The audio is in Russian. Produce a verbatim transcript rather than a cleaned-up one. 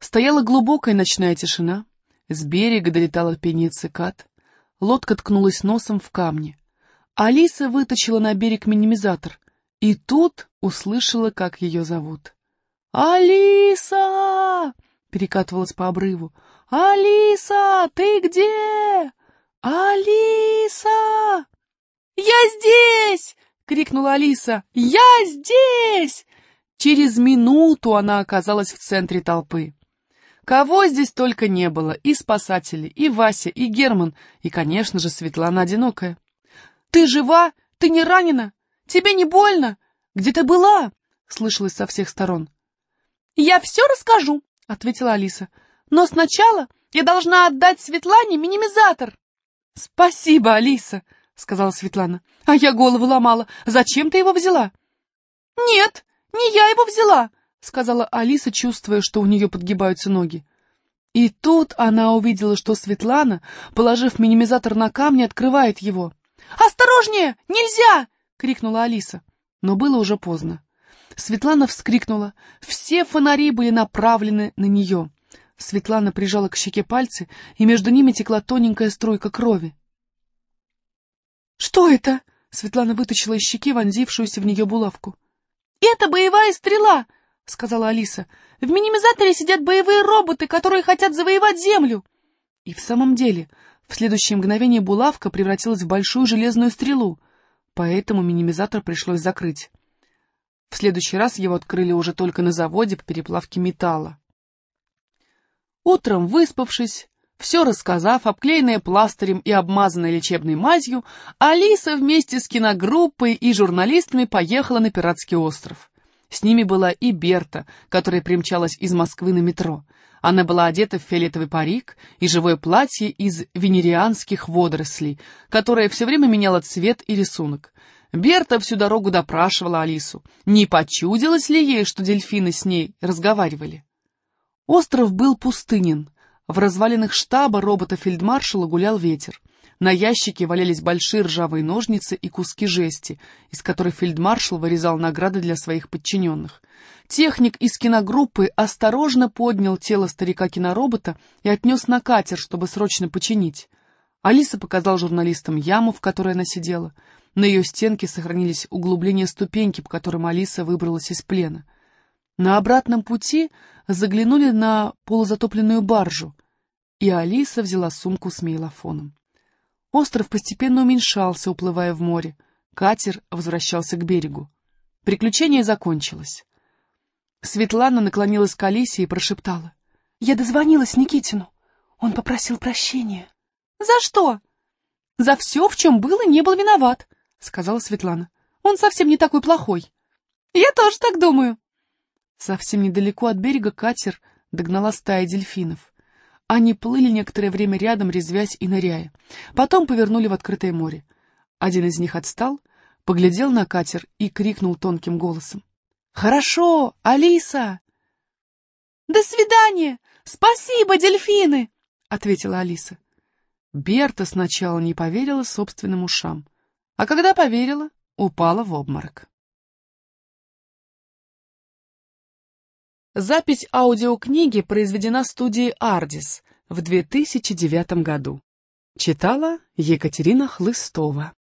Стояла глубокая ночная тишина, с берега долетало пение цикад, лодка ткнулась носом в камни. Алиса вытащила на берег минимизатор, и тут услышала, как ее зовут. «Алиса!» — перекатывалась по обрыву. «Алиса, ты где? Алиса!» «Я здесь!» — крикнула Алиса. «Я здесь!» Через минуту она оказалась в центре толпы. Кого здесь только не было, и спасатели, и Вася, и Герман, и, конечно же, Светлана одинокая. «Ты жива? Ты не ранена? Тебе не больно? Где ты была?» — слышалось со всех сторон. «Я все расскажу», — ответила Алиса. «Но сначала я должна отдать Светлане минимизатор». «Спасибо, Алиса», — сказала Светлана. «А я голову ломала. Зачем ты его взяла?» «Нет, не я его взяла», — сказала Алиса, чувствуя, что у нее подгибаются ноги. И тут она увидела, что Светлана, положив минимизатор на камни, открывает его. «Осторожнее! Нельзя!» — крикнула Алиса. Но было уже поздно. Светлана вскрикнула. Все фонари были направлены на нее. Светлана прижала к щеке пальцы, и между ними текла тоненькая струйка крови. «Что это?» — Светлана вытащила из щеки вонзившуюся в нее булавку. «Это боевая стрела!» — сказала Алиса. «В минимизаторе сидят боевые роботы, которые хотят завоевать Землю!» И в самом деле, в следующее мгновение булавка превратилась в большую железную стрелу, поэтому минимизатор пришлось закрыть. В следующий раз его открыли уже только на заводе по переплавке металла. Утром, выспавшись, все рассказав, обклеенная пластырем и обмазанная лечебной мазью, Алиса вместе с киногруппой и журналистами поехала на Пиратский остров. С ними была и Берта, которая примчалась из Москвы на метро. Она была одета в фиолетовый парик и живое платье из венерианских водорослей, которое все время меняло цвет и рисунок. Берта всю дорогу допрашивала Алису, не почудилось ли ей, что дельфины с ней разговаривали. Остров был пустынен. В развалинах штаба робота-фельдмаршала гулял ветер. На ящике валялись большие ржавые ножницы и куски жести, из которых фельдмаршал вырезал награды для своих подчиненных. Техник из киногруппы осторожно поднял тело старика-киноробота и отнес на катер, чтобы срочно починить. Алиса показала журналистам яму, в которой она сидела. На ее стенке сохранились углубления ступеньки, по которым Алиса выбралась из плена. На обратном пути заглянули на полузатопленную баржу, и Алиса взяла сумку с мейлофоном. Остров постепенно уменьшался, уплывая в море. Катер возвращался к берегу. Приключение закончилось. Светлана наклонилась к Алисе и прошептала. «Я дозвонилась Никитину. Он попросил прощения». «За что?» «За все, в чем был и не был виноват», — сказала Светлана. «Он совсем не такой плохой». «Я тоже так думаю». Совсем недалеко от берега катер догнала стая дельфинов. Они плыли некоторое время рядом, резвясь и ныряя. Потом повернули в открытое море. Один из них отстал, поглядел на катер и крикнул тонким голосом. «Хорошо, Алиса!» «До свидания! Спасибо, дельфины!» — ответила Алиса. Берта сначала не поверила собственным ушам, а когда поверила, упала в обморок. Запись аудиокниги произведена студией «Ардис» в две тысячи девятом году. Читала Екатерина Хлыстова.